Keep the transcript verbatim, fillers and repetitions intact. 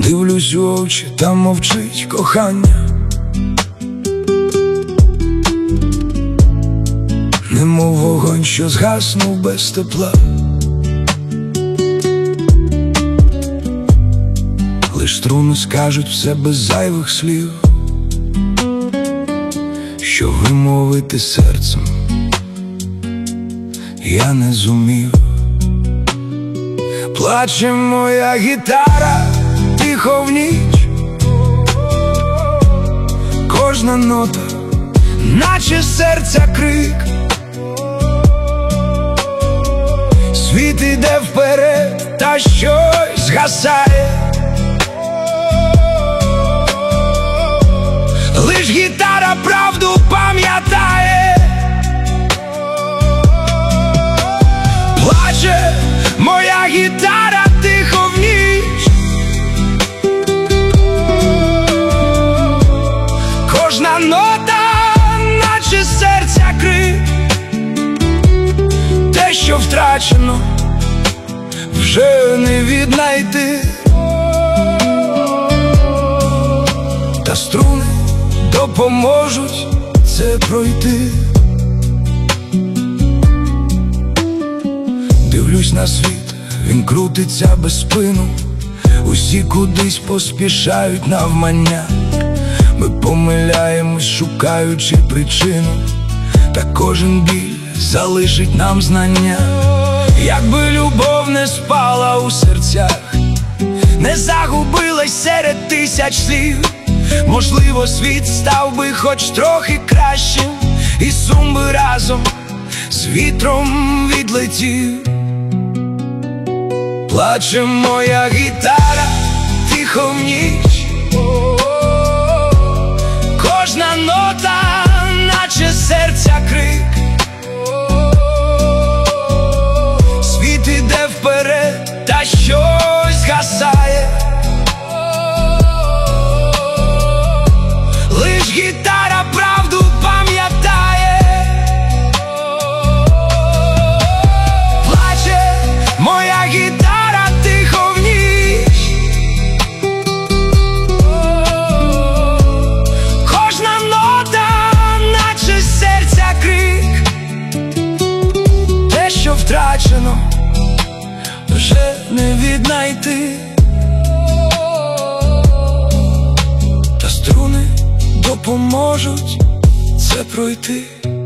Дивлюсь у очі, там мовчить кохання, немов вогонь, що згаснув без тепла. Лиш струни скажуть все без зайвих слів, що вимовити серцем я не зумів. Плаче моя гітара тихо в ніч, кожна нота, наче серця крик. Світ іде вперед, та щось згасає. Лиш гітара правду пам'ятає. Плаче моя гітара тихо в ніч, кожна нота, наче серця крик. Те, що втрачено, вже не віднайти. Та струни допоможуть це пройти. Дивлюсь на світ, він крутиться без спину, усі кудись поспішають навмання. Ми помиляємось, шукаючи причину, та кожен біль залишить нам знання. Якби любов не спала у серцях, не загубилась серед тисяч слів, можливо, світ став би хоч трохи кращим, і сум би разом з вітром відлетів. Плаче моя гітара тихо в ніч, кожна нота, наче серця крик. Світ іде вперед, та щось згасає. Лиш гітара правду пам'ятає. Плаче моя гітара тихо в ніч, кожна нота, наче серця крик. Те, що втрачено, вже не віднайти. Та струни допоможуть це пройти.